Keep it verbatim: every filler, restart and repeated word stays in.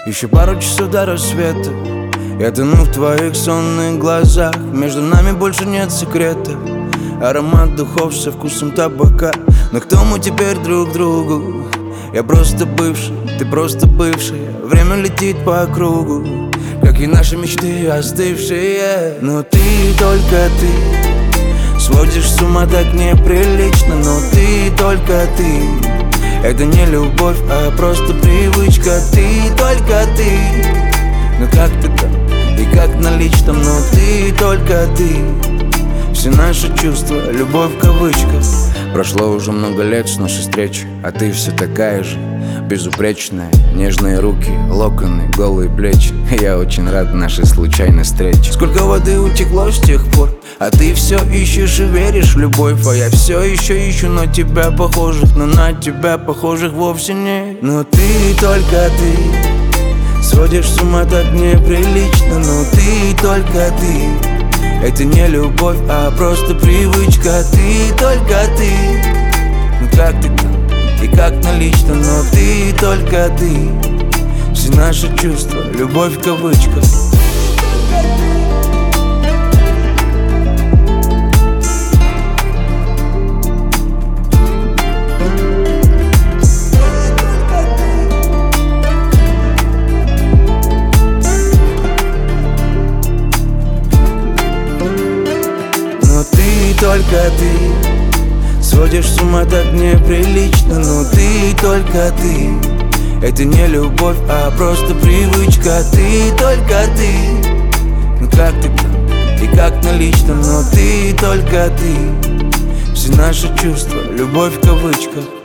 Еще пару часов до рассвета. Я тону в твоих сонных глазах. Между нами больше нет секретов. Аромат духов со вкусом табака. Но кто мы теперь друг другу? Я просто бывший, ты просто бывшая. Время летит по кругу, как и наши мечты остывшие. Но ты, только ты, сводишь с ума так неприлично. Но ты, только ты, это не любовь, а просто привычка. Ты, только ты, ну как ты там и как на личном. Но ты, только ты, все наши чувства, любовь в кавычках. Прошло уже много лет с нашей встречи, а ты все такая же, безупречная. Нежные руки, локоны, голые плечи. Я очень рад нашей случайной встрече. Сколько воды утекло с тех пор, а ты все ищешь и веришь в любовь. А я все еще ищу на тебя похожих, но на тебя похожих вовсе нет. Но ты, только ты, сводишь с ума так неприлично. Но ты, только ты, это не любовь, а просто привычка. Ты, только ты, ну как ты там и как на личном. Но ты, только ты, все наши чувства, любовь в кавычках. Только ты, сводишь с ума так неприлично. Но ты, только ты, это не любовь, а просто привычка. Ты, только ты, ну как ты там и как на личном. Но ты, только ты, все наши чувства, любовь в кавычках.